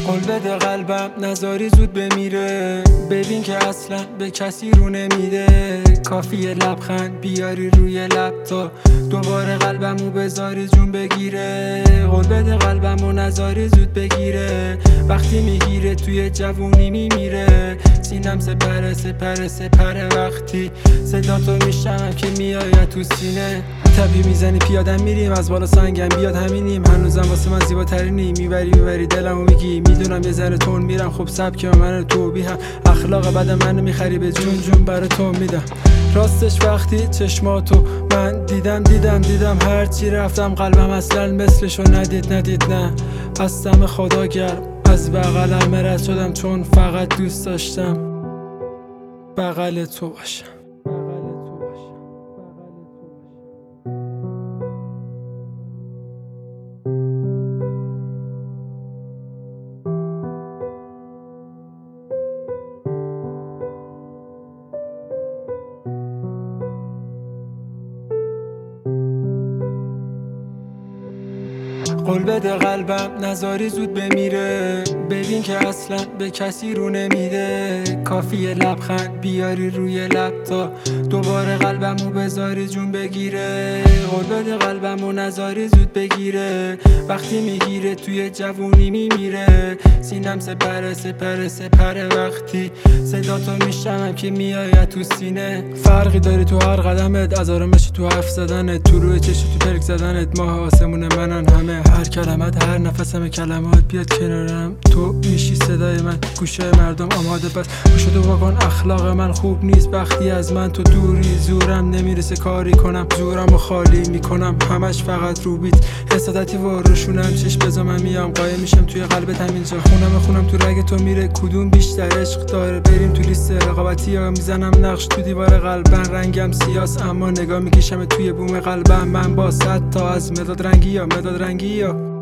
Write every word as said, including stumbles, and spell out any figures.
قول بده قلبم نذاری زود بمیره، ببین که اصلا به کسی رو نمیده. کافیه لبخند بیاری روی لب تا دوباره قلبمو بذاری جون بگیره. قول بده قلبمو نذاری زود بگیره، وقتی میگیره توی جوونی میمیره. سینم سپره سپره سپره وقتی صدا تو میشنم که میآید تو سینه. تبی میزنی پیادم میریم از بالا سنگم بیاد همینیم. هنوزم واسه من زیباترینی، میبری میبری دلمو میگی. میدونم یه ذره تون میرم خب سبک من تو بی هم اخلاق بدم منو میخری به جون جون برای تو میدم. راستش وقتی چشماتو من دیدم دیدم دیدم هرچی رفتم قلبم اصلا مثلشو ندید ندید نه. از دم خدا گرم از بغلم رد شدم چون فقط دوست داشتم بغل تو باشم. قول بده قلبم نذاری زود بمیره، ببین که اصلا به کسی رو نمیده. کافیه لبخند بیاری روی لب تا دوباره قلبمو بذاری جون بگیره. قول بده قلبمو نذاری زود بگیره، وقتی میگیره توی جوونی میمیره. سینم سپره سپره سپره وقتی صدا تو میشنم که میآید تو سینه. فرقی داری تو هر قدمت، از آرامش تو حرف زدنت، تو روی چشم تو پلک زدنت. ماه آسمون منن همه، هر کلمت هر نفسم کلمات بیاد کنارم. تو میشی صدای من، گوشه مردم آماده بس گوشتو بکن. اخلاق من خوب نیست وقتی از من تو دوری. زورم نمیرسه کاری کنم، زورمو خالی میکنم همش فقط رو بیت. حسادتی و روشونم چشم بزا من میام قایم میشم توی قلبت همینجا. خونم خونم تو رگ تو میره کدوم بیشتر عشق داره. بریم تو لیست رقابتی یا میزنم نقش تو دیوار قلبم. رنگم سیاس اما نگاه میکشم توی بوم قلبم. من با صد تا از مداد رنگی یا مداد رنگی یا